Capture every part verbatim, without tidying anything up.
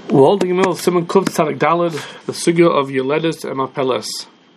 Well, the Gemara Simon Kuf Tzadik Daled, the sugya of Yoledis and Mapeles.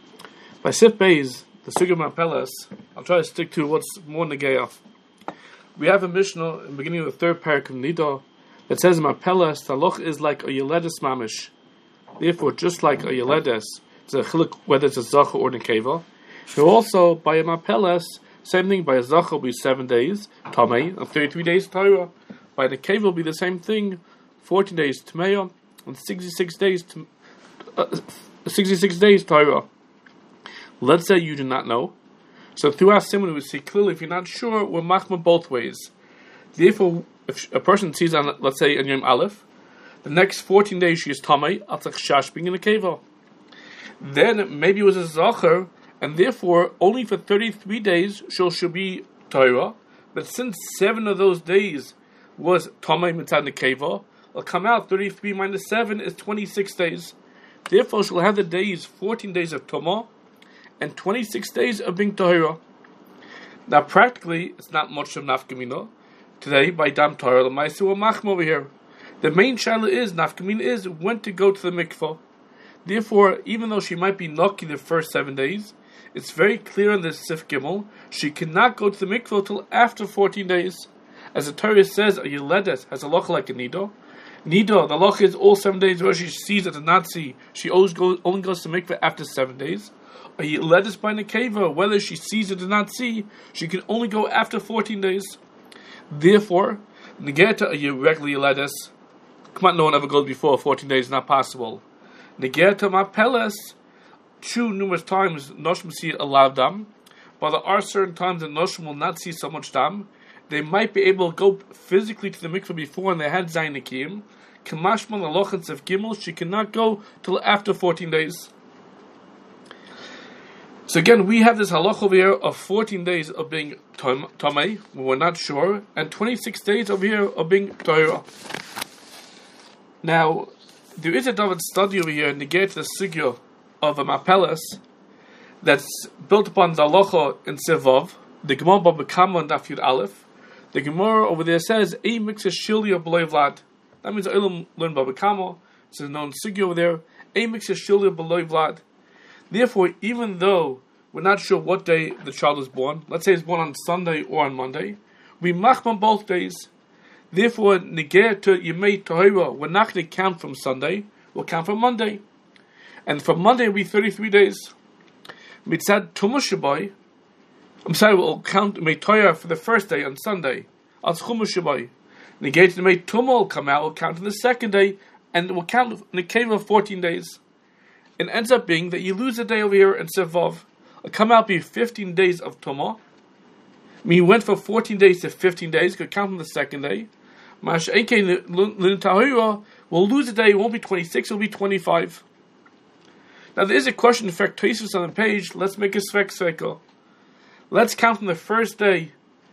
By Sif Beis, the sugya of Mapeles, I'll try to stick to what's more Negeah. We have a Mishnah in the beginning of the third parak of Nida that says in Mapeles, the loch is like a Yoledis mamish. Therefore, just like a Yoledis, it's a chiluk whether it's a zacha or nekeva. So also by a Mapeles, same thing. By a zacha will be seven days tamei and thirty-three days Torah. By the nekeva will be the same thing. Fourteen days Tmeya and sixty-six days to, uh, sixty-six days Torah. Let's say you do not know. So through our simon we see clearly if you're not sure, we're machma both ways. Therefore, if a person sees on, let's say on Yom Aleph, the next fourteen days she is Tamei, Atzach Shash being in the Keva. Then maybe it was a Zacher, and therefore only for thirty-three days she'll, she'll be Torah. But since seven of those days was Tamei Mitzad Nekeva, it'll come out thirty-three minus seven is twenty-six days. Therefore, she'll have the days, fourteen days of Tumah and twenty-six days of being Tahira. Now, practically, it's not much of Nafkamina. Today, by Dam Tahira, the Maisi will Machma over here. The main shaila is, Nafkamina is, when to go to the mikvah. Therefore, even though she might be lucky the first seven days, it's very clear in the Sif Gimel, she cannot go to the mikvah till after fourteen days. As the Torah says, a Yoledes has a loch like a Nido. Nida, the loch is all seven days where she sees at the Nazi, she always goes, only goes to mikveh after seven days. A Yoledis by Nekeva, whether she sees it or not see, she can only go after fourteen days. Therefore, Negeta a regular Yoledis, come on, no one ever goes before fourteen days, not possible. Negeta Mapeles, true numerous times, Noshim see a lot of dam, but there are certain times that Noshim will not see so much dam. They might be able to go physically to the mikveh before and they had Zayin Nikim. Kamashman Alochans of Gimel, she cannot go till after fourteen days. So again, we have this halach over here of fourteen days of being Tamei, when we're not sure, and twenty-six days over here of being Torah. Now, there is a David study over here, negate the sugya of a Mapeles, that's built upon the halacha in Sevav, the Gemara Baba Kama and Daf Yud Aleph. The Gemara over there says, "A mixes shilya b'loy vlad." That means Olam learn Baba Kama. It's a known sugya over there. A mixes shilya b'loy vlad. Therefore, even though we're not sure what day the child is born, let's say it's born on Sunday or on Monday, we machman both days. Therefore, negeh to Yemei Tahira, we're not going to count from Sunday, we'll count from Monday. And from Monday will be thirty-three days. Mitzad Tumah Shabai, I'm sorry, we'll count Yemei Tahira for the first day on Sunday. As Chumah Shabai. Negeh to Yemei Tumah will come out, we'll count on the second day, and we'll count Nekeva fourteen days. It ends up being that you lose a day over here in Sevav. It'll come out be fifteen days of Tumah. I mean, you went from fourteen days to fifteen days, could count on the second day. Mash Enke Tahira will lose a day, it won't be twenty-six, it'll be twenty-five. Now there is a question, in fact, Tosus on the page, let's make a Svek Sveko. Let's count from the first day,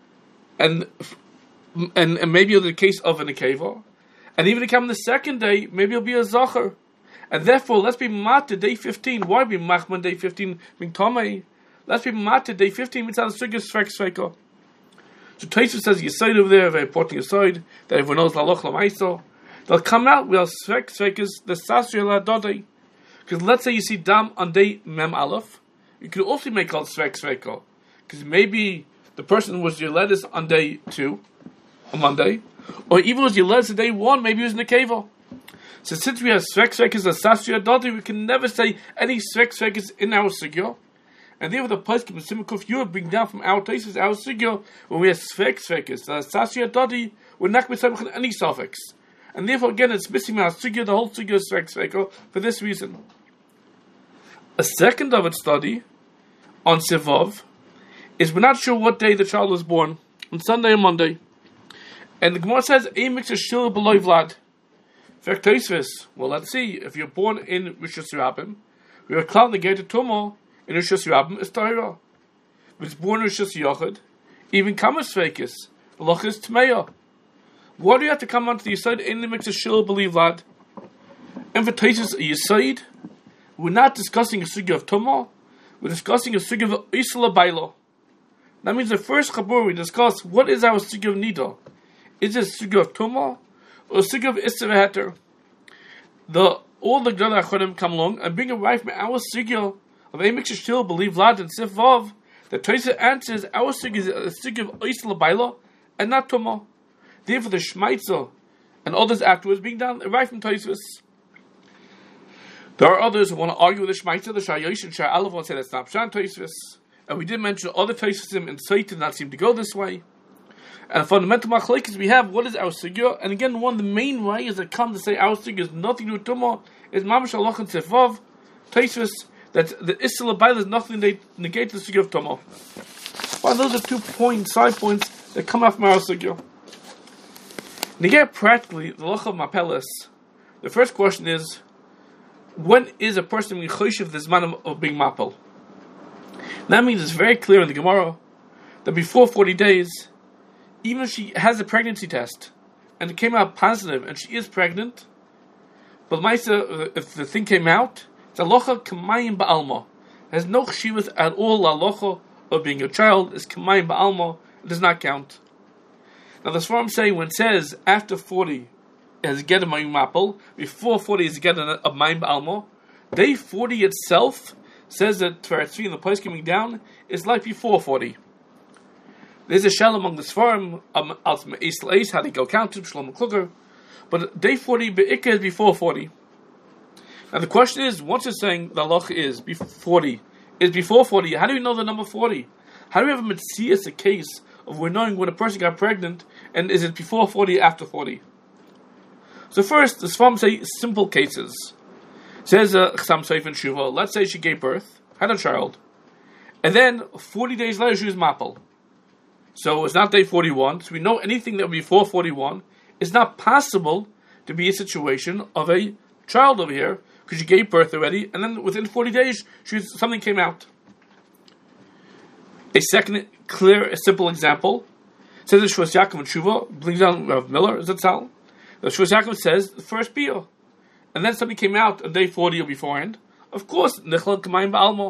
and and, and maybe it'll be the case of an Akeva. And even to come the second day, maybe it'll be a Zachar. And therefore, let's be mat to day fifteen. Why be machman day fifteen? Being Tomei. Let's be mat to day fifteen. It's on the sugya svek sveko. So Tosfos says Yesod over there, very important Yesod that everyone knows laloch lamaisa. They'll come out with svek svekas the sasri aladode. Because let's say you see dam on day mem aleph, you could also make called svek sveko. Because maybe the person was Yoledis on day two, on Monday, or even was Yoledis on day one, maybe he was in the keva. So since we have svek svekas as sasri aladode, we can never say any svek svekas in our sugya. And therefore the place can Simukuf you bring down from our places, our sugya, when we have svek svekas, the sasri aladode, we're not going to say any suffix. And therefore again it's missing our sugya, the whole sugya is svek sveko, for this reason. A second of its study on Sevav is we're not sure what day the child was born, on Sunday or Monday. And the Gemara says, "A mixes shil beloy vlad." Well, let's see. If you're born in Rishus Rabbim, we are called the gate of Tumah in Rishus Rabbim is Tahira. If it's born in Rishus Yochid, even Kamas Fekis, Loch is Tmeya. Why do you have to come onto the Yesod in the mix of Shil believe lad? And for Taisus a Yesod, we're not discussing a sugya of Tumah, we're discussing a sugya of Isla Bailo. That means the first Chabur we discuss what is our sugya of Nida. Is it a sugya of Tumah or a sugya of Isra Heter? the all the Gdolei Achonim come along and bring a right from our sugya of Emek Shishtil, believe Lad and Sif Vav. The Tosha answers our sugya is a sugya of Oisel Baila and not Tumah. Therefore, the Shmaitza and others afterwards being done right from Tosfos. There are others who want to argue with the Shmaitza, the Shayosh and Shah Aleph want to say that's not Pshan Tosfos. And we did mention other Tosfosim and Sait did not seem to go this way. And a fundamental machlekes we have, what is our sugya? And again, one of the main ways that come to say our sugya is nothing to Tumah is Mamash Alach and Sefav, Tosfos, that the Isla Baila is nothing they negate the sugya of Tumah. Well, those are two points, side points that come off our sugya. Negate practically the Loch of Mapelis. The first question is, when is a person being choshev this man of being mapel? That means it's very clear in the Gemara that before forty days, even if she has a pregnancy test and it came out positive and she is pregnant, but Maisa, if the thing came out, it's alocha kamayim ba'alma. It has no chshivas at all. Alocha of being a child is kamayim ba'alma. It does not count. Now that's what I'm saying when it says after forty is get a mayim mapel, before forty is get a mayim ba'alma. Day forty itself says that Tveretzvi and the place coming down is like before forty. There's a shell among the Sfarim, um, how they go count to Shalom Kluger, but day forty be'ikah is before forty. Now the question is, once you're saying the halach is before forty, is before forty, how do we know the number forty? How do we have a mitzias, a case of we're knowing when a person got pregnant, and is it before forty, after forty? So first, the Sfarim say simple cases. It says Chasam Seif and Shuva, let's say she gave birth, had a child, and then forty days later she was mapel. So it's not day forty-one, so we know anything that would be before forty-one, it's not possible to be a situation of a child over here, because she gave birth already, and then within forty days, she was, something came out. A second clear, a simple example, says the Shvus Yaakov and Shuva, brings down Rav Miller, Zatzal. The Shvus Yaakov says, the first Biyah. And then something came out on day forty or beforehand. Of course, Nechel Kamayim Ba'almo.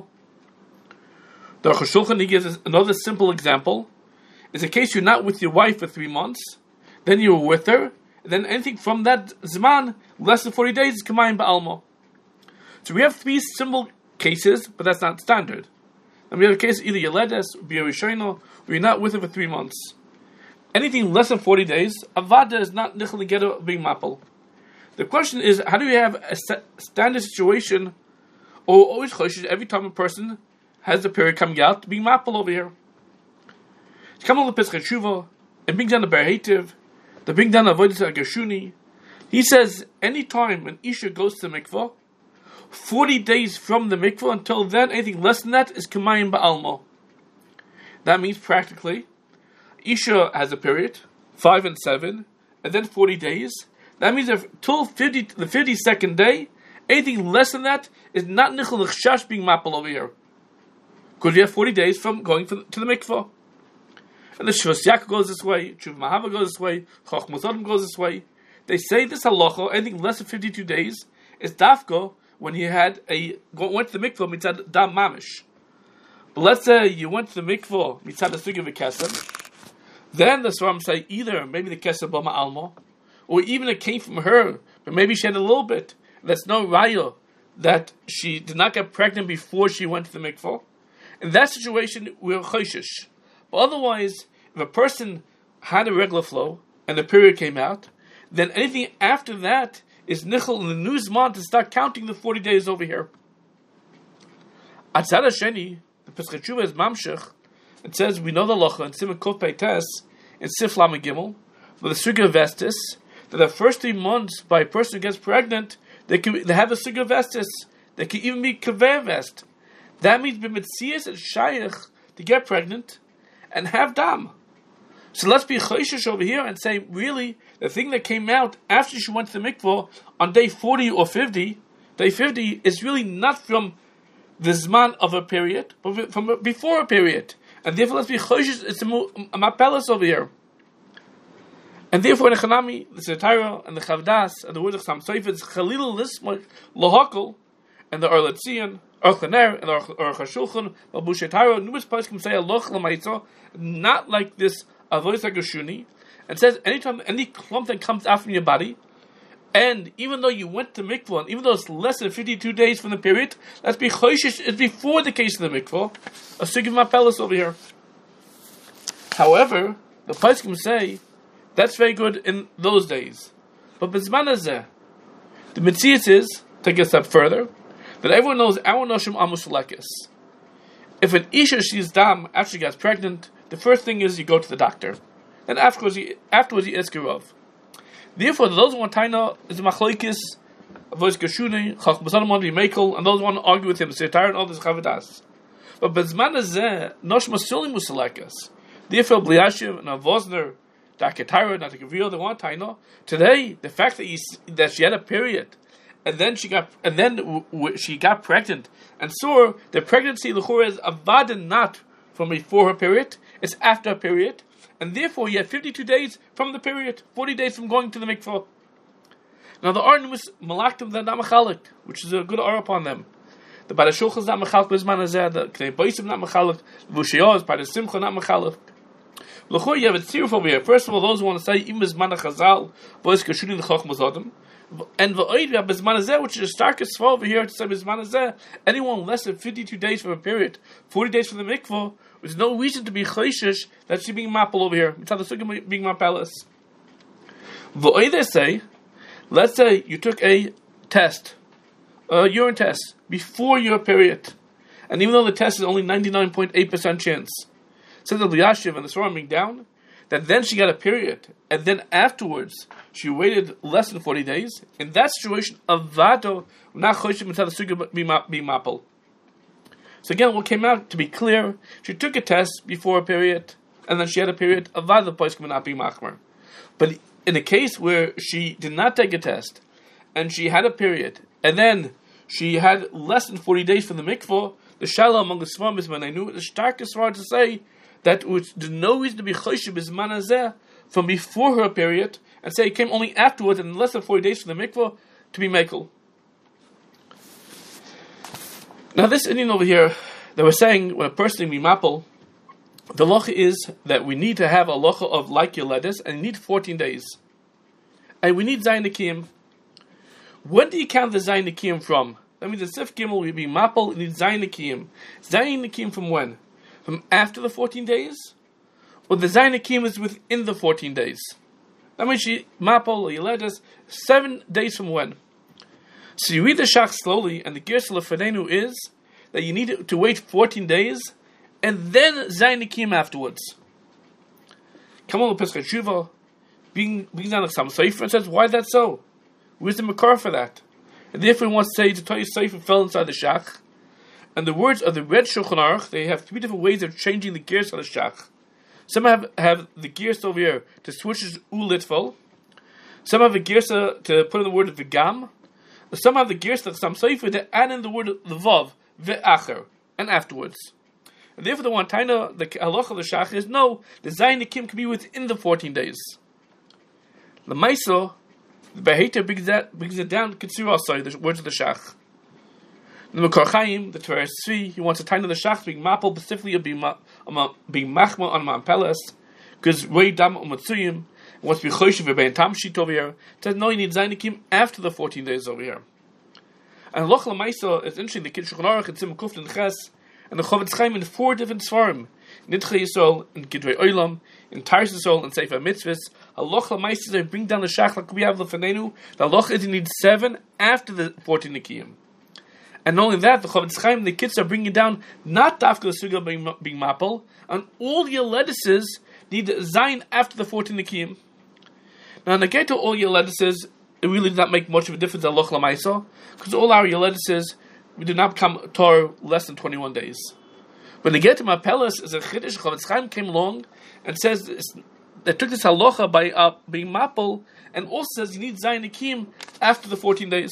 The Aruch HaShulchan, he gives us another simple example. It's a case you're not with your wife for three months, then you were with her, and then anything from that Zman, less than forty days, is Kamayim Ba'almo. So we have three simple cases, but that's not standard. And we have a case either Yeledes, B'Yerishono, where you're not with her for three months. Anything less than forty days, Avada is not Nichel Negeda being Mapel. The question is, how do we have a standard situation, or always choshesh every time a person has the period coming out, being Mapel over here? Come on the Pesach Shuva, and bring down the Ber Hetiv, the bring down the Avodah Gershuni. He says, any time when Isha goes to the mikvah, forty days from the mikvah, until then, anything less than that is Kamayim Ba'almo. That means practically, Isha has a period, five and seven, and then forty days. That means that till fifty, the fifty-second day, anything less than that is not Nichel L'Chshash being Mapel over here. Because we have forty days from going to the mikvah. And the Shvus Yaakov goes this way, Tshuva Mahava goes this way, Chochmos Odom goes this way. They say this halacha, anything less than fifty-two days, is dafko when you had a went to the mikvah mitzad dam mamish. But let's say you went to the mikvah mitzad the sugi v'kesem, then the Svarim say either maybe the kesem b'ma almo, or even it came from her, but maybe she had a little bit. That's no raya that she did not get pregnant before she went to the mikvah. In that situation, we're choshesh. But otherwise, if a person had a regular flow and the period came out, then anything after that is nichel in the new zman to start counting the forty days over here. Atzad Hasheni, the Pesach Shuva is mamshech. It says we know the locha in Simon Kuf Peites in Sif Lamed Gimel for the suga vestis that the first three months by a person who gets pregnant they can they have a suga vestis. They can even be kaveh vest. That means b'mitzias and shayach to get pregnant and have dam. So let's be choshesh over here and say, really, the thing that came out after she went to the mikvah on day forty or fifty, day fifty is really not from the zman of a period, but from before a period. And therefore, let's be choshesh, it's a mapelas over here. And therefore, in the Chanami, the Setara, and the Chavdas, and the word of Chasam Sofer, it's Chalil Lismach, Lohakol, and the Orletzion, Orchaner, and the Aruch HaShulchan, Babu Shetara, numerous places can say Aloch Lamaitza, not like this Avodah Gershuni, and says anytime any clump that comes out from your body, And even though you went to mikvah, and even though it's less than fifty-two days from the period, let's be choishish, it's before the case of the mikvah. A sugya mapelis over here. However, the poskim say that's very good in those days. But b'zman hazeh, the mitzias is, take a step further, that everyone knows our noshim amusalekis. If an isha sees dam after she gets pregnant, the first thing is you go to the doctor. Then afterwards you, afterwards you ask her of. Therefore, those who want taina is machlokes, avois geshuni, chach b'sadam on mekel, and those who want to argue with him, setar and others chavadas. But b'zman hazeh, noshim asuli musalekis. Therefore, bliashiv and avosner, daketara, not to reveal the one taina. Today, the fact that you, that she had a period, and then she got and then w- w- she got pregnant, and saw the pregnancy l'chora is avada not from before her period, it's after her period. And therefore, you had fifty-two days from the period, forty days from going to the mikvah. Now, the Arnimus malaktim the namachalik, which is a good ar upon them. The Bada Shulchan is not machalik b'zman hazeh, the Knei Boisim not machalik, the Vushiyah is Bada Simcha not machalik. L'chor, you have a tziruf over here. First of all, those who want to say, im b'zman ha'chazal, bois kashuni l'choch mazodim. And v'oid, we have b'zman hazeh, which is the starkest fall over here to say b'zman hazeh. Anyone less than fifty-two days from a period, forty days from the mikvah, there's no reason to be choishish that she being mapel over here. It's how the sugya being mapelis. V'oid, they say, let's say you took a test, a urine test, before your period. And even though the test is only ninety-nine point eight percent chance, says the B'yashiv and the Svarim being down, that then she got a period, and then afterwards she waited less than forty days. In that situation, avado not choshim until the sugya be mapel. So again, what came out to be clear, she took a test before a period, and then she had a period. Avado the place would not be machmer. But in a case where she did not take a test, and she had a period, and then she had less than forty days from the mikvah, the shalom among the Svarim is, when I knew the starkest Svar to say that there's no reason to be choshim b'zman hazeh from before her period, and say it came only afterwards and less than forty days from the mikvah to be mekel. Now this Indian over here, they were saying when a person be mapel, the locha is that we need to have a locha of like yoledis, and you need fourteen days, and we need zayin nikiyim. When do you count the zayin nikiyim from? That means the sif gimel will be mapel, you need zayin nikiyim. Zayin nikiyim from when? From after the fourteen days? Or the zayin nikiyim is within the fourteen days? That means she mapel or yoledis seven days from when? So you read the shach slowly, and the gersa lefenenu is that you need to wait fourteen days, and then zayin nikiyim afterwards. Come on, Pesach Tshuva, being being down like some sefer, and says, why is that so? Where's the makar for that? And therefore, he wants to say the Torah sefer fell inside the shach, and the words of the red Shulchan Aruch, they have three different ways of changing the gears on the shach. Some have have the gears over here to switch to ulitful. Some have the gears to put in the word v'gam. Some have the gears that some sefer to add in the word vav ve'acher and afterwards. And therefore, the one taina, the halacha of the shach is no, the zayin nikim can be within the fourteen days. The ma'isa, the behater brings that brings it down. Consider also the words of the shach. The Mekor Chaim, the Torah Tzvi, he wants a taina the shach being mapel specifically of being ma, um, being machma on mampeles because rei dam umatzuyim. Wants to be choishiv v'bein tam shit over here. It says no, you need zayin nikim after the fourteen days over here. And loch lamaisa, it's interesting. The Kid Shulchan Aruch and Sim Kuf and Ches and the Chofetz Chaim in four different svarim: Nidchei Yisrael, in Gidrei Olam, in Taris Yisrael, and Sefer Mitzvahs. Halacha lamaisa, they bring down the shach like we have lefenenu. The halacha is you need seven after the fourteen nikiyim. And not only that, the Chofetz Chaim, the kids are bringing down not dafka the sugya being, being mapel, and all the yoledis need zayin after the fourteen nikiyim. Now, in the get to all yoledis, it really did not make much of a difference at Loch Lamaisa, because all our yoledis, we do not become Torah less than twenty-one days. When they get to Mapelis, as a Chiddush, Chofetz Chaim came along and says they took this halacha by uh, being mapel, and also says you need zayin nikim after the fourteen days.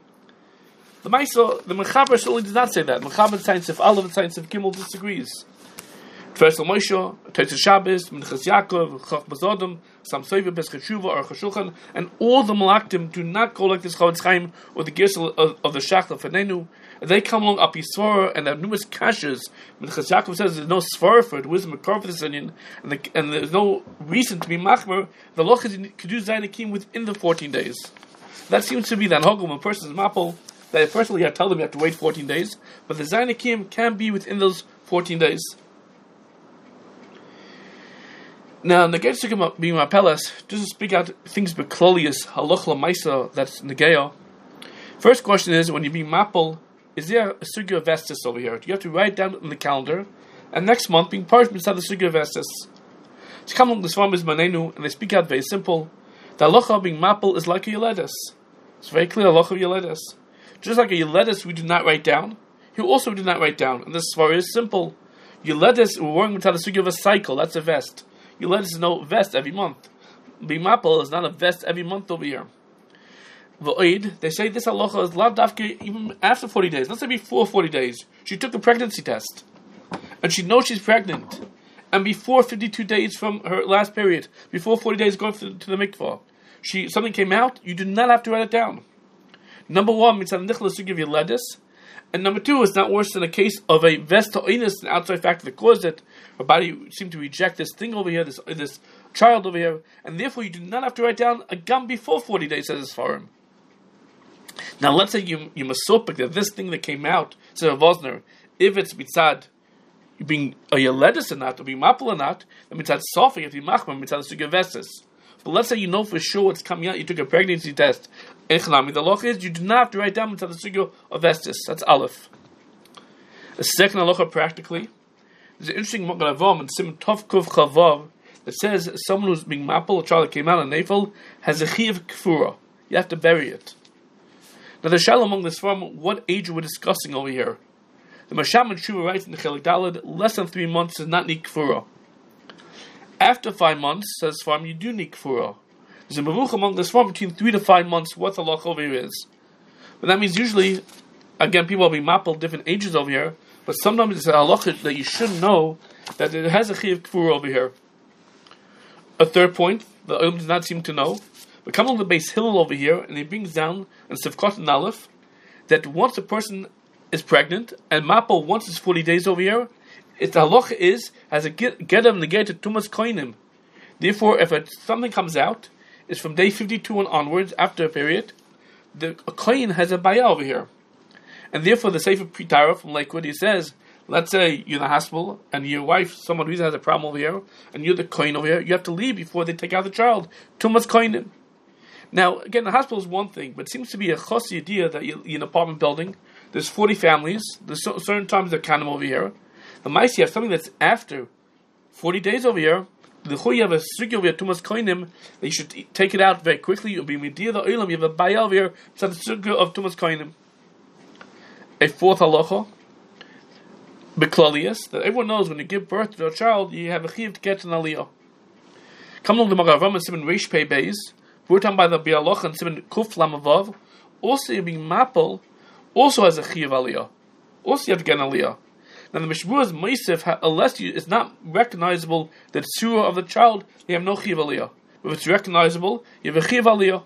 The Maisa, the Mechaber certainly does not say that. Mechaber Science of Aleph and Science of Gimel disagrees. First of Moshe, Tetzah Shabbos, Minchas Yaakov, Chach Bazodim, Sam Soiva, Pesach Tshuva, or Chashulchan, and all the Malaktim do not go like this Chofetz Chaim or the Gersel of, of the Shach of Fenenu. They come along up Yisvara and have numerous kashas. Minchas Yaakov says there's no svara for it, wisdom and for this union, and, the, and there's no reason to be machmer. The loch is you could do zayin nikim within the fourteen days. That seems to be that hogum when a person is mapel, that personally I tell them you have to wait fourteen days, but the Zainikim can be within those fourteen days. Now, negate sugya being mapelas, just to speak out things beklolius halach lamaisa that's negeo. First question is, when you be mapel, is there a sugya of vestis over here? You have to write down in the calendar, and next month being parish beside the sugya of vestis. To come along this form is manenu, and they speak out very simple. The halacha being mapel is like a yeledis. It's very clear halacha of yeledis. Just like a yeledis we do not write down, here also we do not write down, and this svara is simple. Yeledis, we're worrying about the sugya of a cycle, that's a vest. Yeledis is no vest every month. Being mapel is not a vest every month over here. V'oid, they say this halacha is lav dafke even after forty days. Let's say before forty days. She took a pregnancy test, and she knows she's pregnant. And before fifty-two days from her last period, before forty days going to, to the mikvah, she something came out, you do not have to write it down. Number one, mitzvah nichlas to give you ledis. And number two, it's not worse than a case of a vesta-oinus, an outside factor that caused it. Her body seemed to reject this thing over here, this this child over here, and therefore you do not have to write down a gum before forty days, says this forum. Now let's say you you masopik that this thing that came out, says Vosner, if it's mitzad being a yeledis or not, or being mapel or not, then mitzad sofi, if you machmah, mitzad sugya vestis. But let's say you know for sure what's coming out, you took a pregnancy test. Echanami, the halacha is you do not have to write down mitzad sugya of vestis. That's aleph. The second halacha practically, there's an interesting Magen Avraham in Sim Tov Kuv Chavav that says someone who's being mapel, a child that came out of Nefel, has a chiv kfura. You have to bury it. Now the shalom among this farm, what age we're discussing over here? The Masham and Shuvah writes in the Chelik Daled, less than three months is not need kfura. After five months, says farm, you do need kfura. There's a mevuch among this farm between three to five months what the halacha over here is. But that means usually, again, people will be mapel different ages over here, but sometimes it's a halacha that you should know that it has a chiv kfura over here. A third point, the Olam does not seem to know, but come on the base Hillel over here, and he brings down in Sivkot and Aleph that once a person is pregnant and mapel once it's forty days over here, it, the halacha is has a get get him negated tumas koinim. Therefore, if it, something comes out, it's from day fifty-two and onwards after a period, the a kohen has a bayah over here, and therefore the Sefer Pitara from Lakewood he says, let's say you're in the hospital and your wife, someone who has a problem over here, and you're the kohen over here, you have to leave before they take out the child. Tumas koinim. Now, again, the hospital is one thing, but it seems to be a chossi idea that you're in an apartment building, there's forty families, there's certain times they're kind of over here. The mice, you have something that's after forty days over here, the you have a sugya over here, tumas koinim, that you should take it out very quickly, you'll be midir the oilam, you have a bayah over here, it's the sugya of tumas koinim. A fourth halacha, beklalius, that everyone knows when you give birth to a child, you have a chiv to get an aliyah. Come along the Magen Avraham and Simon Reish Pei Beis, brought on by the Bialoch and Simon Kuf Lamavav, also being mapel, also has a chiv aliyah. Also you have to get an aliyah. Now the Mishbua's Meisif, unless you, it's not recognizable that surah of the child, you have no chiv aliyah. If it's recognizable, you have a chiv aliyah.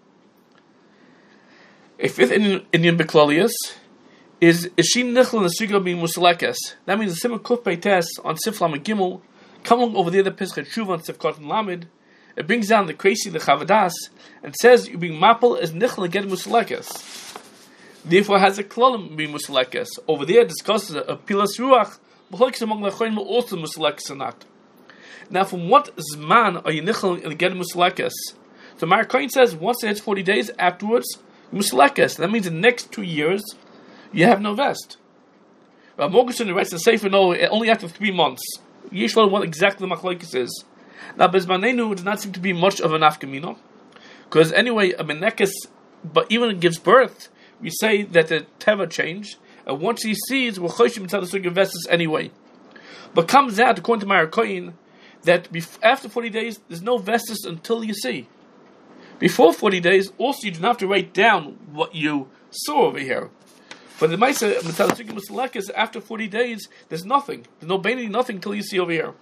A fifth Indian, Indian beklalius is is she nichel and sugya being musalekes. That means the Simon Kuf Peites on Siflam and Gimel, coming over there the Pesach Shuva on Sifkot and Lamed, it brings down the crazy the Chavadas and says you being mapel is nichel and get musalekes. Therefore, has a klolim being musalekes. Over there, discusses a pilas ruach. B'choliks among the choyin will also musalekes or not. Now, from what zman are you nichel and get musalekes? So, Mar Kohen says once it hits forty days, afterwards musalekes. That means the next two years you have no vest. Rav Morgenstern writes in Sefer no only after three months. Yeshua what exactly the machlokes is. Now, bezmanenu does not seem to be much of an afkamino, because anyway, a menekes, but even it gives birth. We say that the teva changed, and once he sees, we're choshim to the sugya vestis anyway. But comes out, according to Mar Kohen, that bef- after forty days, there's no vestis until you see. Before forty days, also you do not have to write down what you saw over here. But the Maisa, is after forty days, there's nothing. There's no baiting, nothing until you see over here.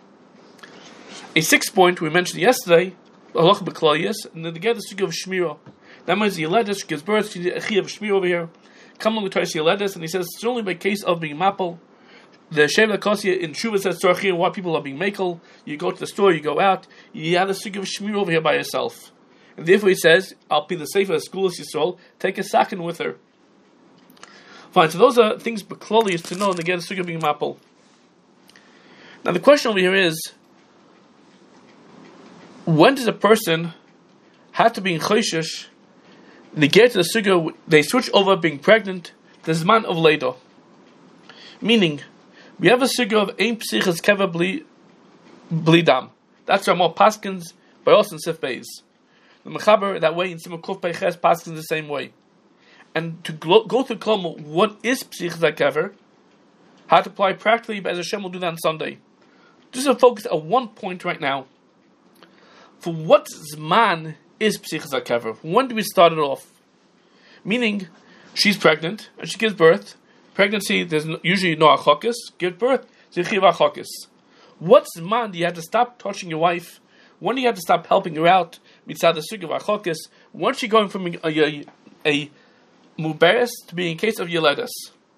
A sixth point we mentioned yesterday, halach b'klaliyas, and then together the sugya of shmira. That means the Yeledis gives birth to a chiv of shmir over here. Come along the Torah Yeledis, and he says it's only by case of being mapel. The Shev Lakosia in Shuvah says Tzorachir, why people are being makel. You go to the store, you go out, you have a sugya of shmir over here by yourself. And therefore he says, I'll be the Sefer Eskulas Yisrael, take a sakin with her. Fine, so those are things Bekloli is to know and again Sugya being Mapel. Now the question over here is, when does a person have to be in Choshesh, they get to the Sugya, they switch over being pregnant, the Zman of Leido. Meaning, we have a Sugya of Ein Psichas Keva Bli, bli Dam. That's Ramah Paskins by us in Sif Beis. The Mechaber, that way in Simon Kuf Peiches, Paskins the same way. And to go, go through Klom, what is Psichas HaKever? How to apply practically, but as Hashem will do that on Sunday. Just to focus at one point right now. For what Zman is Psichas HaKever? When do we start it off? Meaning, she's pregnant, and she gives birth. Pregnancy, there's usually no achokis. Give birth, zichiv achokis. What Zman do you have to stop touching your wife? When do you have to stop helping her out? Mitzad the sugi of achokis. Once you're going from a, a, a muberes to being in case of yeledes.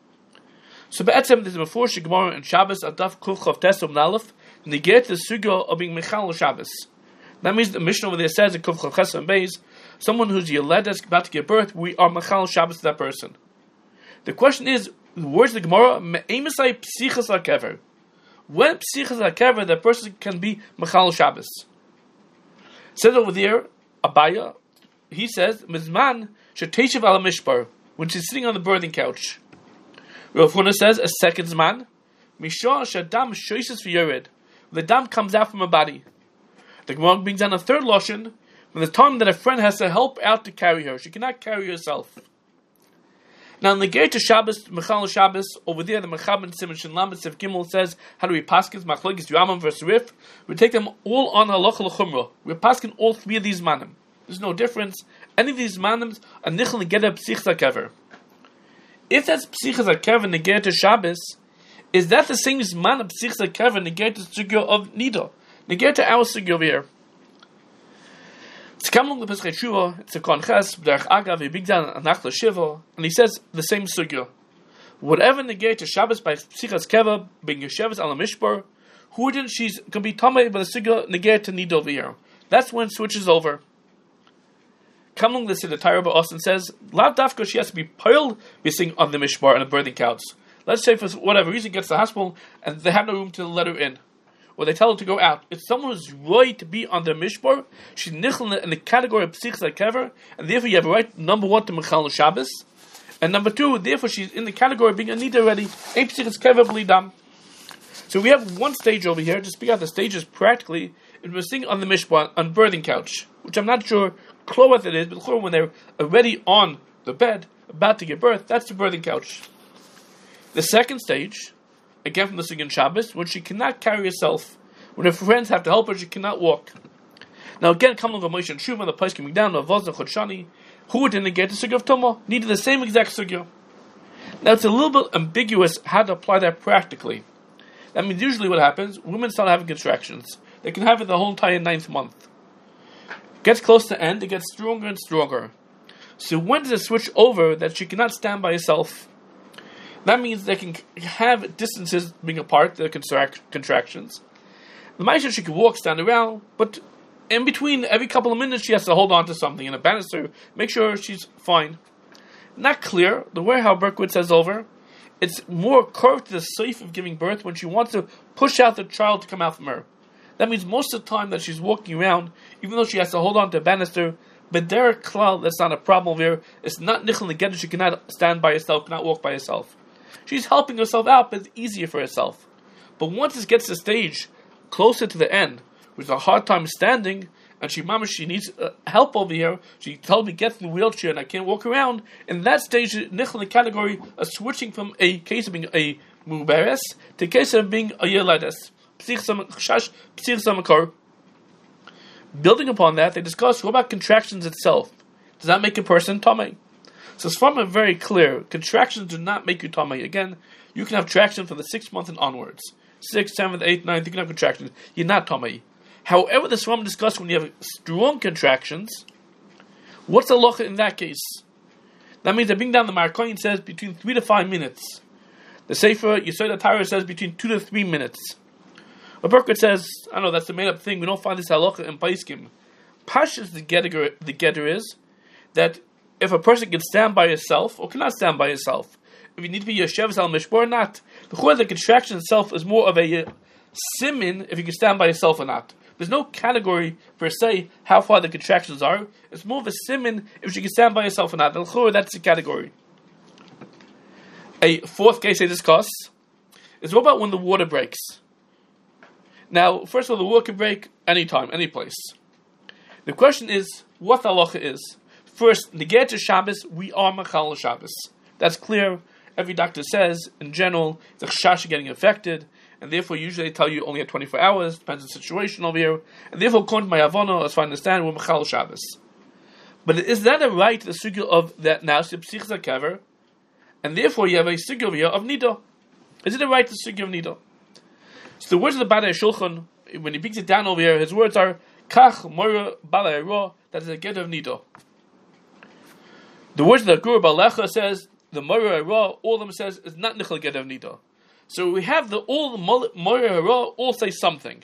So be'etzem there's a Mefush Gemara in Shabbos Adaf Kuf Chav Tes Om Nalef negate the sugya of being mechal Shabbos. That means the Mishnah over there says in Kuf Chav Ches and Beis, someone who's yeledes about to give birth, we are mechal Shabbos to that person. The question is, where's the Gemara? Me'emisai psichas hakever. When psichas hakever, that person can be mechal Shabbos. Says over there, Abaya, he says, Mizman sheteshiv ala mishbar, when she's sitting on the birthing couch. Rav Huna says, a second zman, Mishah shadam shoishes v'yored, the dam comes out from her body. The Gemara brings down a third lashon, from the time that a friend has to help out to carry her. She cannot carry herself. Now in the Ger to Shabbos, Mechal Shabbos, over there the Mechaber Simon Shin Lamed Sif Gimel says, how do we paskins Machlokes Yamam versus Rif? We take them all on halacha l'chumra. We paskin all three of these manim. There's no difference. Any of these manim are nichel negeder psichas hakever. If that's psichas hakever negeder to Shabbos, is that the same as man of psichas hakever negeder to sugya of nida? Negeder to our sugya over here. It's coming the Pesach Shuvah, it's a Konches, B'derech Agav, he big down a Nachla Shiva, and he says the same sugya. Whatever negate to Shabbos by Psichas Keva, being Yesheves ala Mishbar, who didn't she's can be tamei by the sugya negate to Nid over here. That's when it switches over. Coming the Siddur Torah Austin says, Lav Dafka, she has to be piled, be sitting on the Mishbar and the birthing couch. Let's say for whatever reason gets to the hospital and they have no room to let her in. Or they tell her to go out. If someone who's right to be on the mishbar, she's nichel in the category of psichas hakever, and therefore you have a right, number one, to mechal Shabbos, and number two, therefore she's in the category of being a nida already, ain't psichas hakever b'lidam. So we have one stage over here, to speak out the stages practically, and we're sitting on the mishbar, on birthing couch, which I'm not sure clear what it is, but when they're already on the bed, about to give birth, that's the birthing couch. The second stage, again from the Sugan Shabbos, when she cannot carry herself, when her friends have to help her, she cannot walk. Now again, coming on Moshe and Shuvah, the place coming down, Avaz and Chodshani, who didn't get the Sugya of Tumah, needed the same exact Sugya. Now it's a little bit ambiguous how to apply that practically. That means usually what happens, women start having contractions. They can have it the whole entire ninth month. Gets close to end, it gets stronger and stronger. So when does it switch over that she cannot stand by herself? That means they can have distances being apart, the contract, contractions. The Maisha, she can walk, stand around, but in between, every couple of minutes, she has to hold on to something in a banister, make sure she's fine. Not clear, the way how Berkowitz says over, it's more curved to the safe of giving birth when she wants to push out the child to come out from her. That means most of the time that she's walking around, even though she has to hold on to a banister, but there klal, that's not a problem here. It's not nichel negeder, she cannot stand by herself, cannot walk by herself. She's helping herself out, but it's easier for herself. But once it gets to the stage closer to the end, with a hard time standing, and she, mama, she needs uh, help over here. She told me get in the wheelchair and I can't walk around. In that stage, nichel in the category of switching from a case of being a muberes to a case of being a yeledes. Building upon that, they discuss what about contractions itself. Does that make a person tamei? So it's from a very clear, contractions do not make you tamei. Again, you can have traction from the sixth month and onwards. Sixth, seventh, eighth, ninth, you can have contractions. You're not tamei. However, the Sram discussed when you have strong contractions, what's the halacha in that case? That means that being down the Markoyin says between three to five minutes. The Sefer Yesod HaTorah says between two to three minutes. But Berkowitz says, I don't know, that's the made up thing. We don't find this halacha in Paiskim. Pashas the getter, the getter is that if a person can stand by himself or cannot stand by himself, if you need to be Yoshev al Mishpor or not, the the contraction itself is more of a simin if you can stand by yourself or not. There's no category per se how far the contractions are. It's more of a simin if you can stand by yourself or not. That's the category. A fourth case I discuss is what about when the water breaks? Now, first of all, the water can break anytime, any place. The question is what the halacha is. First, neged to Shabbos, we are machal Shabbos. That's clear. Every doctor says, in general, the chash getting affected, and therefore usually they tell you only at twenty-four hours, depends on the situation over here, and therefore, according to my Havana, as far as I understand, we're machal Shabbos. But is that a right, the sugya of that now, psichza kever, and therefore you have a sugya over here of nida? Is it a right, the sugya of nida? So the words of the Badei Shulchan, when he picks it down over here, his words are, kach mora balei ra, that is a get of nida. The words of the Gur Balecha says, the Mora Ra, all of them says, is not Nichel Get of Nida. So we have the all the Mora Ra all say something.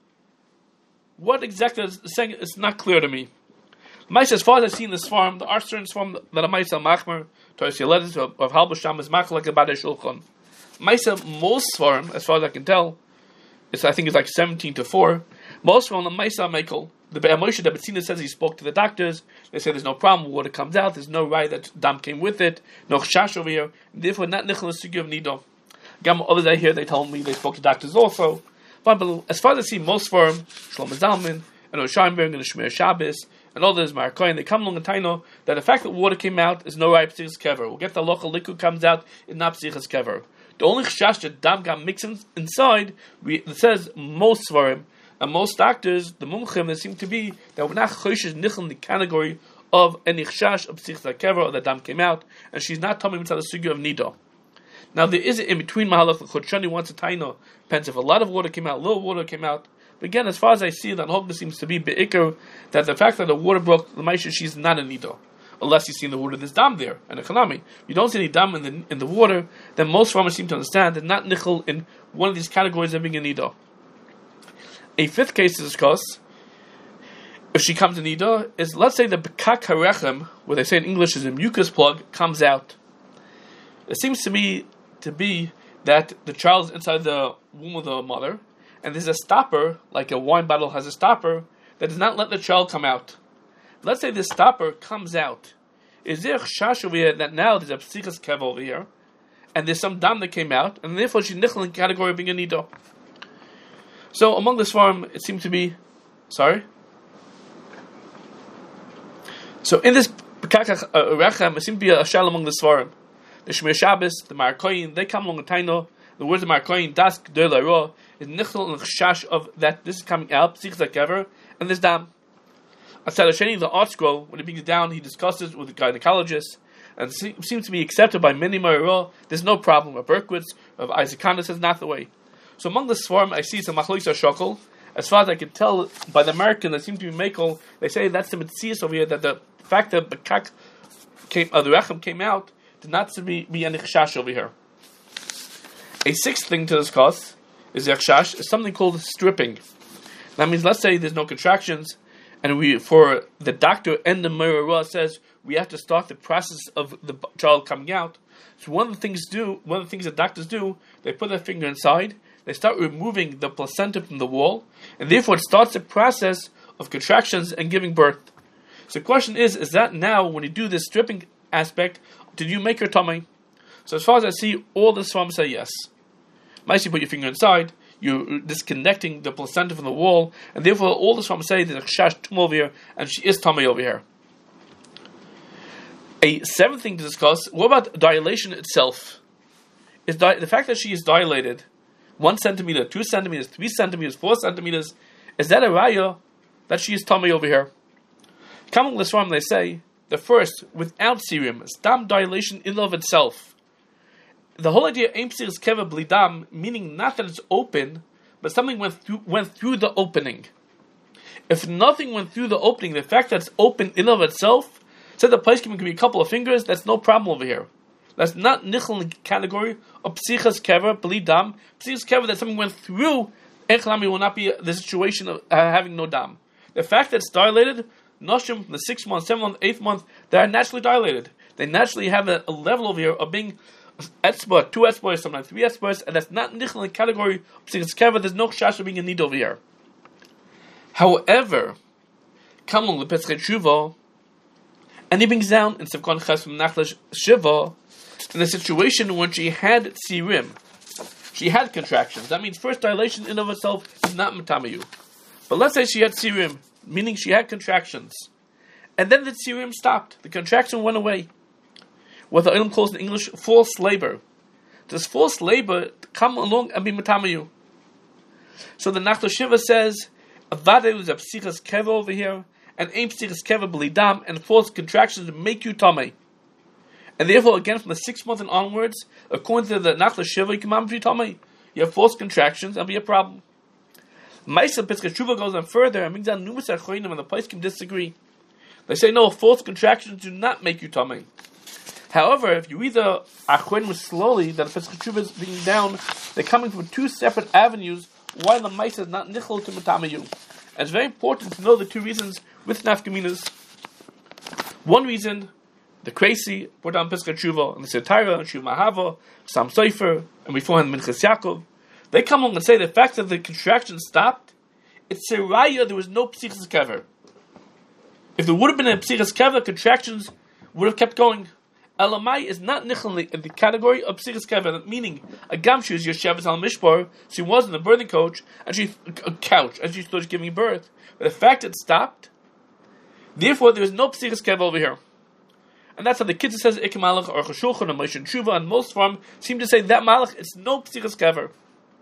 What exactly is saying is not clear to me. Maisa, as far as I've seen this farm, the Arstern farm that a Maisa Machmer, Toys Yeledis of Halbasham is Machel like a Badei Shulchan. Maisa, most farm, as far as I can tell, it's I think it's like seventeen to four. Most farm the Maisa Michael. The Be'er Moshe the Betzina says he spoke to the doctors. They say there's no problem. Water comes out. There's no right that dam came with it. No chash over here. And therefore, not nichel sugi of nido. Gam others I hear they told me they spoke to doctors also. But as far as I see, most for him, Shlomo Zalman and Oshayimberg and the Shmer Shabbos and others, Markoyin, they come along and tell you that the fact that water came out is no right psichas kever. We'll get the local liquid comes out, it's not psichas kever. The only chash that dam got mixed inside, we, it says most for him. And most doctors, the mumchim, they seem to be that we're not choishes nichel in the category of any chash of psichas kever or the dam came out, and she's not telling me the sugya of nida. Now there is in between mahalach the Chodshani wants a taina depends if a lot of water came out, little water came out. But again, as far as I see, that Hogda seems to be beikar that the fact that the water broke, the Maisha, she's not a nida, unless you see in the water there's dam there and a chanami. You don't see any dam in the in the water, then most farmers seem to understand that not nichel in one of these categories of being a nida. A fifth case to discuss, if she comes in nida, is let's say the bekak harechem, what they say in English is a mucus plug, comes out. It seems to me to be that the child is inside the womb of the mother, and there's a stopper, like a wine bottle has a stopper, that does not let the child come out. Let's say the stopper comes out. Is there a chash over here that now there's a psichas kev over here, and there's some dam that came out, and therefore she's nichel in the category of being a nida? So among this farm, it seems to be, sorry. So in this Bekak Rechem, it seems to be a shal among this farm. The Shmer Shabbos, the Markoyin, they come along with Taino. The words of Markoyin, Das G'dol Hara, is nichel and chash of that this is coming out, psichas kever, and this dam. Atzad Hasheni, the art scroll, when he brings it down, he discusses with the gynecologist, and it seems to be accepted by many Marira. There's no problem. Of Berkowitz, of Isaac Kanda says not the way. So among the swarm, I see some machlois shokol. As far as I can tell, by the American that seem to be makel, they say that's the mitzias over here, that the fact that Bekak came, uh, the Rechem came out, did not to be, be any chash over here. A sixth thing to discuss is the chash, is something called stripping. That means, let's say there's no contractions, and we, for the doctor and the Meirah says, we have to start the process of the child coming out. So one of the things do, one of the things that doctors do, they put their finger inside, they start removing the placenta from the wall, and therefore it starts the process of contractions and giving birth. So the question is, is that now, when you do this stripping aspect, did you make your tummy? So as far as I see, all the farms say yes. Might you put your finger inside, you're disconnecting the placenta from the wall, and therefore all the farms say there's a chash tum over here, and she is tummy over here. A seventh thing to discuss, what about dilation itself? Is di- the fact that she is dilated, one centimeter, two centimeters, three centimeters, four centimeters, is that a raya that she is tummy over here? Coming this from, they say, the first, without serum, stam dilation in of itself. The whole idea, aim psichas kever blidam, meaning not that it's open, but something went through, went through the opening. If nothing went through the opening, the fact that it's open in of itself, said the place can be a couple of fingers, that's no problem over here. That's not nichel in the category of psichas kever, blidam. Psichas kever, that something went through, echlami will not be the situation of uh, having no dam. The fact that it's dilated, noshim from the sixth month, seventh month, eighth month, they are naturally dilated. They naturally have a, a level over here of being etzba, two etzbas, sometimes three etzbas, and that's not nichel in the category of psichas keva. There's no chash of being a need over here. However, Kamon lepesche tshuva, and he brings down in Sevkon Ches from Nachlash Shiva in the situation when she had tzirim. She had contractions. That means first dilation in of itself is not matamayu. But let's say she had tzirim, meaning she had contractions. And then the tzirim stopped. The contraction went away. What the Ilm calls in English false labor. Does false labor come along and be matamayu? So the Nachlash Shiva says, Avade was a psichas keva over here, and aim psichas keva b'lidam, and false contractions make you tamei. And therefore, again, from the sixth month and onwards, according to the Nachlash Shiva, you can be tamei. You have false contractions, and be a problem. Ma'aseh Pesach Tshuva goes on further, and brings down numerous achronim, and the place can disagree. They say, no, false contractions do not make you tamei. However, if you read the achronim slowly, that the Pesach Tshuva is being down, they're coming from two separate avenues, why the Ma'aseh is not nichol to matamayu. And it's very important to know the two reasons with nafkaminas. One reason, the crazy, brought down Pesach Tshuva, and the Sotira, and Shiv Mahava, Sam Sofer, and beforehand Minchas Yaakov, they come along and say the fact that the contraction stopped, it's a raya, there was no psichas kever. If there would have been a psichas kever, contractions would have kept going. Elamai is not nichel in the category of psichas kever, meaning a gamshu is yosheves al mishpar. She was in the birthing coach and she a couch and she started giving birth. But the fact it stopped, therefore there is no psichas kever over here, and that's how the Kitzur says Ikka Malach or Chashulchan or Moshe Tshuva, and most farm seem to say that Malach it's no psichas kever.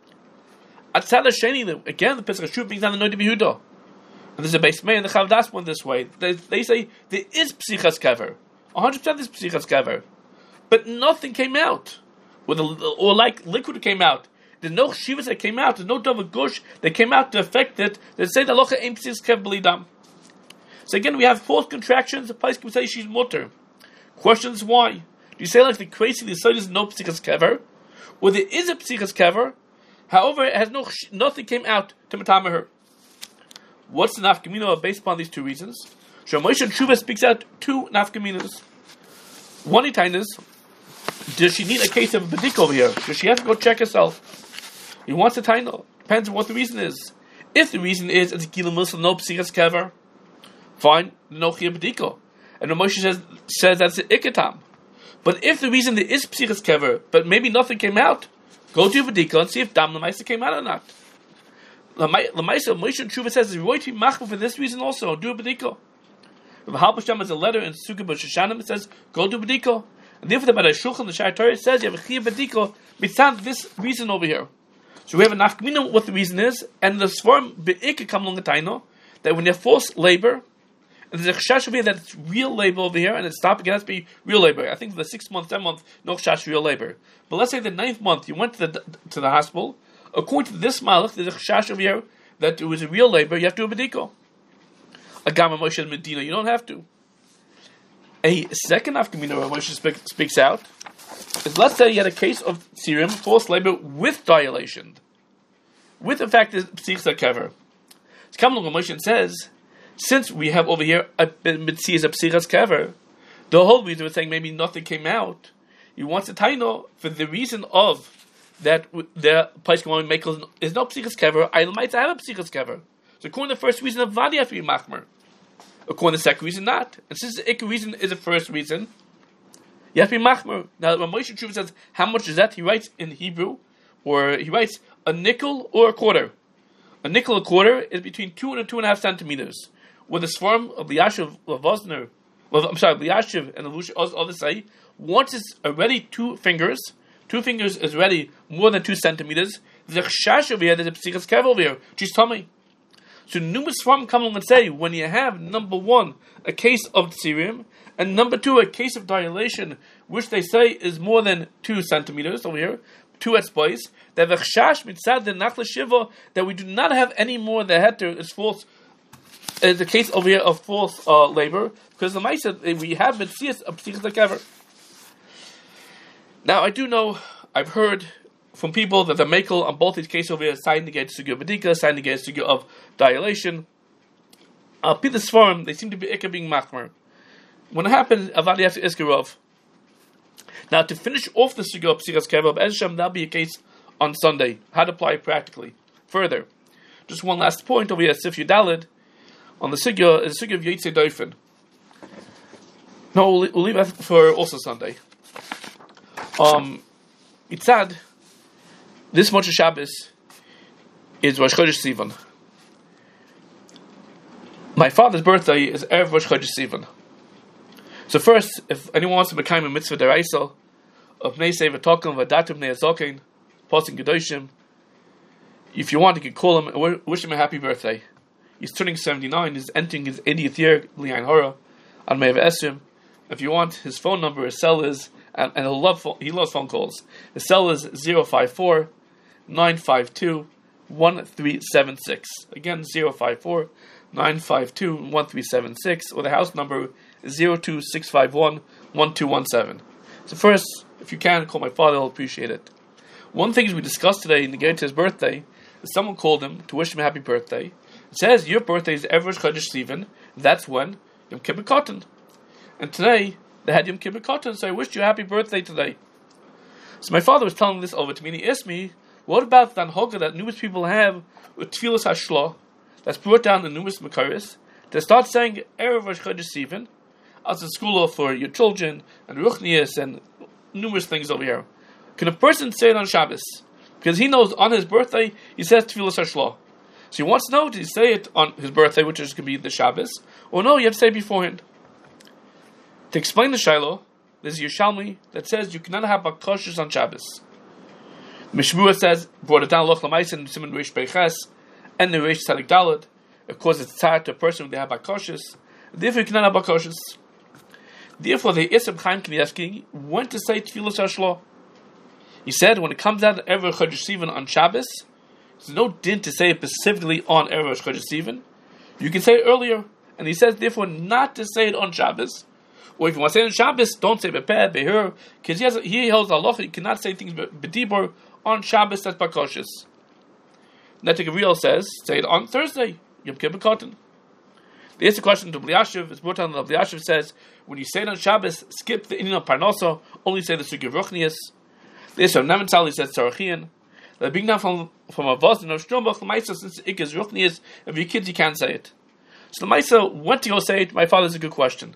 At Tzad Sheni, again the Pesach Tshuva brings down the Noda B'Yehuda, and there's a base man in the Chavdas one this way. They, they say there is psichas kever. one hundred percent is psichas kever, but nothing came out, with a, or like liquid came out. There's no shivas that came out. There's no dova gush that came out to affect it. They say the locha ain't psichas kever b'lidam. So again, we have false contractions. The place can say she's mutter. Questions why? Do you say like the crazy the side is no psichas kever, or there is a psichas kever? However, it has no nothing came out to matama her. What's the nafkamina based upon these two reasons? So Moshe Tshuva speaks out two nafkaminas. One is, does she need a case of a badik over here? Does she have to go check herself? He wants a taino. Depends on what the reason is. If the reason is it's gila muslim no psichas kever, fine, no chia badiko. And Moshe says says that's an ikatam. But if the reason there is psichas kever, but maybe nothing came out, go to your badiko and see if dam lemaisa came out or not. Lemaisa Moshe Tshuva says it's right to be machmir for this reason also. Do a badiko. The Halpasham has a letter in Sukkah B'Shoshanim. It says, go to Badiko. And therefore, the B'day Shulchan, the Shai Torah, says you have a Chiyah Badiko mitzad this reason over here. So we have a nafkamina what the reason is, and the Svarim Be'ikah come along the Taino, that when you have false labor, and there's a chashash over here that it's real labor over here, and it's stopping, it has to be real labor. I think for the sixth month, seventh month, no chashash real labor. But let's say the ninth month, you went to the to the hospital, according to this malach, there's a chashash over here that it was a real labor, you have to do a Badiko. A Gama Moshe Medina, you don't have to. A second nafkamina where Moshe speak, speaks out is, let's say you had a case of tzirim, false labor with dilation, with the fact that psichas kever. It's coming along Moshe says, since we have over here a mitzias of psichas kever, the whole reason we're saying maybe nothing came out. He wants a taino for the reason of that the place going make is no psichas kever. I might have a psichas kever. So according to the first reason of vadi have to be machmer. According to the second reason, not. And since the ikka reason is the first reason, you have to be machmer. Now, when Moshe Tshuva says how much is that, he writes in Hebrew, or he writes a nickel or a quarter. A nickel or a quarter is between two and a two and a half centimeters. With the swarm of Liashiv, of Vosner, well, I'm sorry, Liashiv and the others say, once it's already two fingers, two fingers is already more than two centimeters, there's a chash over here, there's a psichas kever over here, just tell me. So numerous from come along and say, when you have, number one, a case of tzirim, and number two, a case of dilation, which they say is more than two centimeters over here, two etzbois, that the chash mitzad the nachla shiva, that we do not have any more the heter is false, is the case over here of false uh, labor, because the Maisa, we have mitzias of psichas kever. Now, I do know, I've heard from people that the makel on both these cases over here is signing against sugya badika, signing against sugya of dilation. Al Pi the Sforim, they seem to be Ikka being Machmer. When it happened, Avad Yaf Iskarov. Now, to finish off the Sugya of Psichas Keva, Ezshem, that'll be a case on Sunday. How to apply it practically. Further, just one last point over here, Sif Yudalid, on the Sugya, is the Sugya of Yitzei Doifen. No, we'll, we'll leave that for also Sunday. Um, it's sad, this Moshe Shabbos is Rosh Chodesh Sivan. My father's birthday is Erev Rosh Chodesh Sivan. So first, if anyone wants to become a mitzvah deraisa of Bnei Seva Tokim V'Adatim Bnei Azokin, Posing Kedoshim, if you want, you can call him and wish him a happy birthday. He's turning seventy-nine. He's entering his eightieth year, Li'ayin Hora, on Me'ev Esrim. If you want, his phone number, his cell is, and, and he'll love, he loves phone calls. His cell is zero five four, nine five two, one three seven six. Again, zero five four, nine five two, one three seven six, or the house number is zero two six five one, one two one seven. So first, if you can, call my father, he'll appreciate it. One thing we discussed today in the to his birthday is someone called him to wish him a happy birthday. It says, your birthday is Erev Rosh Chodesh Sivan. That's when Yom Kippur Katan. And today, they had Yom Kippur Katan, so I wished you a happy birthday today. So my father was telling this over to me, and he asked me, what about the anhoga that numerous people have with Tfilas HaShloh, that's brought down the numerous Makaris, to start saying Erev Rosh Chodesh Sivan as a school for your children, and Ruchnias, and numerous things over here. Can a person say it on Shabbos? Because he knows on his birthday, he says Tfilas HaShloh. So he wants to know, did he say it on his birthday, which is going to be the Shabbos, or no, you have to say it beforehand. To explain the Shiloh, there's a Yerushalmi that says you cannot have bakoshes on Shabbos. Mishmua says, brought it down Loch Lamais and Simon Reish Beiches, and the Reish Tzadik Dalet. Of course, it's tied to a person when they have bakoshes. Therefore, you cannot have bakoshes. Therefore, the Isab Chaim Kanievsky went to say Tfilas HaShloh. He said, when it comes out of Erev Chodesh Sivan on Shabbos, there's no din to say it specifically on Erev Chodesh Sivan. You can say it earlier. And he says, therefore, not to say it on Shabbos. Or if you want to say it on Shabbos, don't say Bepeh, Behur, because he, has, he holds halacha, you cannot say things B'dibur on Shabbos, that's bakoshes. Netik Avril says, say it on Thursday, Yom Kippur Katan. The answer question to Bliashiv is brought down that Bliashiv says, when you say it on Shabbos, skip the Inyan of Parnoso, only say the Sugi of Ruchnias. The answer of Nemental, he says Tzarachian. The big now from from a Vos and of Shtrumbach, the Maisa, since Ik is Ruchnias, if your kids, you can't say it. So the Maisa went to go say it. My father's a good question.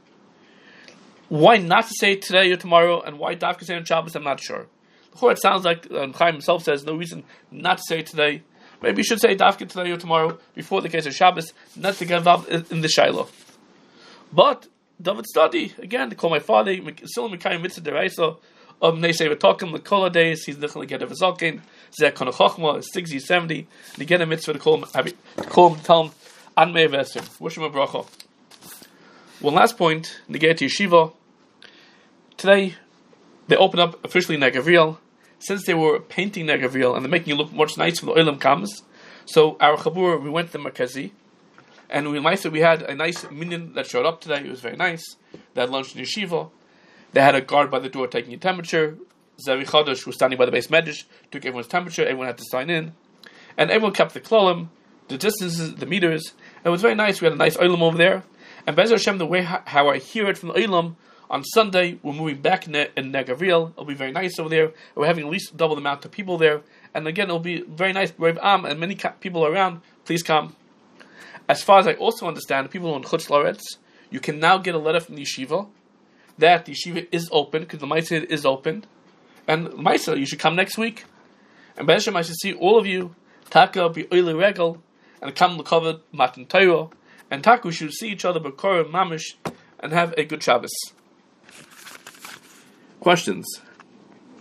Why not to say it today or tomorrow, and why Dafka say it on Shabbos, I'm not sure. It sounds like um, Chaim himself says no reason not to say it today. Maybe you should say Dafka today or tomorrow, before the case of Shabbos, not to get involved in the Shiloh. But, David study, again, to call my father, still Mekayim Mitzvah Deraisa, of Bnei Seva Tokim, the Kola days, he's Nichel Get of Azokin, Zeh Kono Chochma, is sixty, seventy, and again a mitzvah to call him, to call him, tell him, An Mei Vesim, wish him a bracha. One last point, Negei to Yeshiva. Today, they opened up officially Negavriel. Since they were painting Negavriel and they're making it look much nicer when the Olam comes, so our Chabur, we went to the Markazi, and we we had a nice minion that showed up today. It was very nice. They had lunch in Yeshiva. They had a guard by the door taking a temperature. Zevi Chodesh was standing by the base medrash, took everyone's temperature. Everyone had to sign in, and everyone kept the klolim, the distances, the meters. And it was very nice. We had a nice olam over there. And Be'ezer Hashem, the way how I hear it from the olam, on Sunday, we're moving back in, in Negavriel. It'll be very nice over there. We're having at least double the amount of people there. And again, it'll be very nice. Brave Am and many people around. Please come. As far as I also understand, people in Chutz Laretz, you can now get a letter from the yeshiva that the yeshiva is open, because the Maisa is open. And Maisa, you should come next week. And Be'ez Hashem, I should see all of you. Taka be oile regel, and come to cover Matan Torah. And Taka, we should see each other b'korah mamish, and have a good Shabbos. Questions?